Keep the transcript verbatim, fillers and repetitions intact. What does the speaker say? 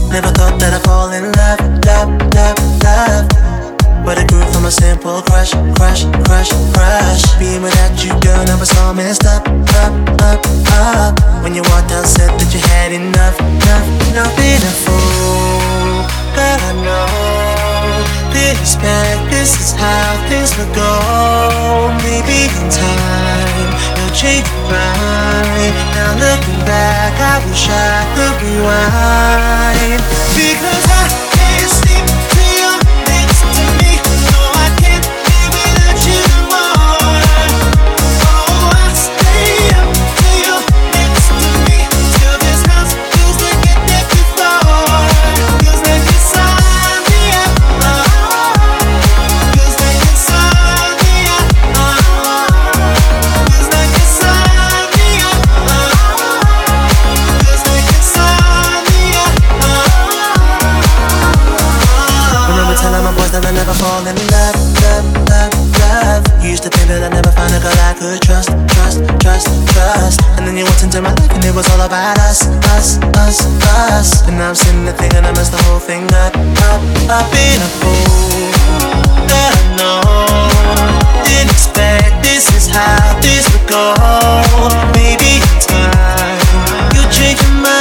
Never thought that I'd fall in love, love, love, love. But it grew from a simple crush, crush, crush, crush. Being without you, girl, now it's all messed up, up, up, up. When you walked out, said that you had enough, enough, enough. Being a fool, but I know this back, this is how things will go. Maybe in time, you'll change your mind. Now looking back, I wish I could rewind. Because I can't sleep till you're next to me. No, I can't live without you more. Oh, I stay up till you're next to me. Till this house feels like it did before. Feels like it's on the air. Feels like it's on the air. Feels like it's on the air. Feels like it's on the air. Remember telling my boys that I never fall in love, love, love, love. You used to think that I never found a girl I could trust, trust, trust, trust. And then you walked into my life and it was all about us, us, us, us. And now I'm sitting there thinking I messed the whole thing up, up, up. Being a fool that I know. Didn't expect this is how this would go. Maybe in time you'll change your mind.